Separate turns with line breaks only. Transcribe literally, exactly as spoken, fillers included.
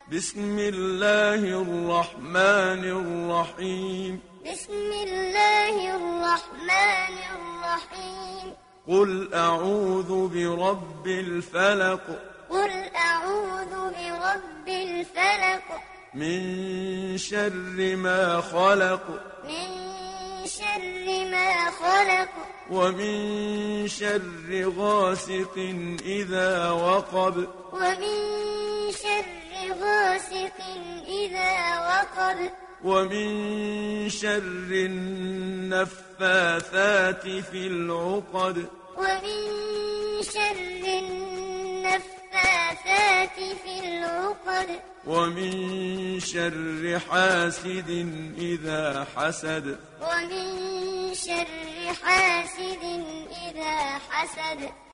بسم الله الرحمن الرحيم
بسم الله الرحمن الرحيم
قل أعوذ برب الفلق
قل أعوذ برب الفلق
من شر ما خلق
من شر ما خلق
ومن شر غاسق إذا وقب
ومن شر غاسق إذا وقب
ومن شر النفاثات في العقد
ومن شر النفاثات في العقد
ومن شر حاسد إذا حسد
ومن شر حاسد إذا حسد